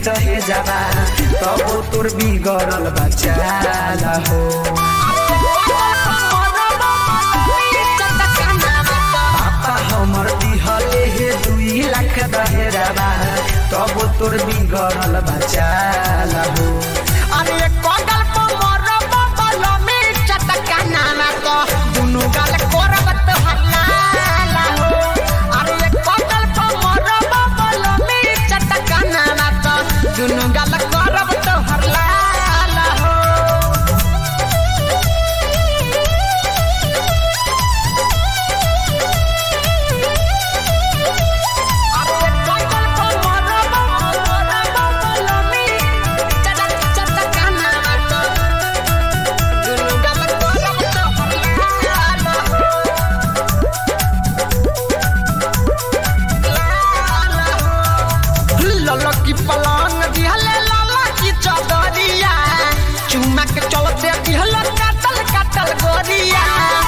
दहे जाबा तब तोर बिगड़ल बचाला हो पापा हमर दिहले हे 2 लाख दहे जाबा तब तोर बिगड़ल बचाला हो अरे कोगल पर मरब बलमी चटका नाना तो दुनु गाल करब तो हल्ला हो अरे कोगल पर मरब बलमी चटका नाना तो दुनु गाल करब तो हल्ला हो ललकी पलंग दिहले लाला की चदरिया चुम्मा के चलते दिहले काटल काटल गोरिया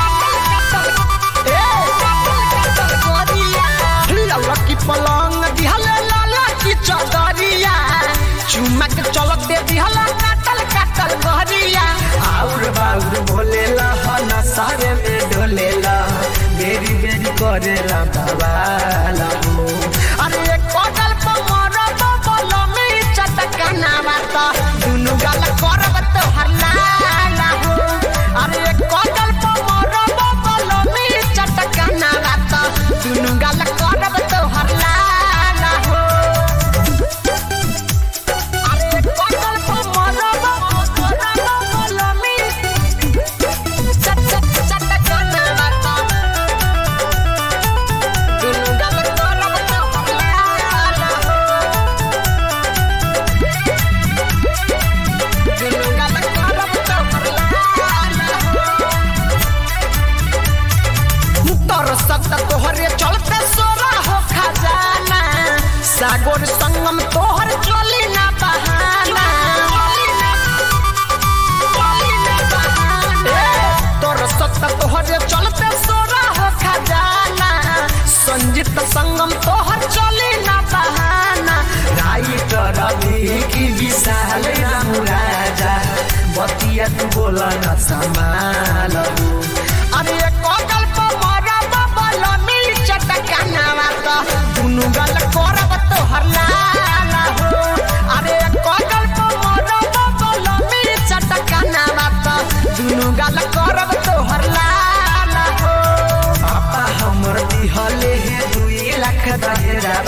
ललकी पलंग दिहले लाला की चदरिया चुम्मा के चलते दिहले काटल काटल गोरिया आउर बाउर बोलेला हना सारे में डोलेला बेरी बेरी करेला बाबाला हो अरे कोगल पर मरब बलमी चटका नामा तो दुनु गाल करब तो हल्ला हो अरे कोगल पर मरब बलमी चटका नामा तो दुनु गाल करब तो हल्ला हो अरे कोगल पर मरब बलमी चटका नामा तो दुनु गाल करब तो हल्ला हो दुनु गाल करब तो हल्ला हो तोर सत तोहरे चलते सोरा हो खजाना सागोर संगम तोहर चली ना बहाना तोर सत तोहरे चलते सोरा हो खजाना संजीत संगम तोहर चली ना बहाना राइटर अभी की विशाल राजा बतिया तू बोला न संभाल अरे कोगल पर मरब बलमी चटका नामा तो दुनु गाल करब तो हल्ला हो अरे कोगल पर मरब बलमी चटका नामा तो दुनु गाल करब तो हल्ला हो पापा हमर दिहले हे 2 लाख दहे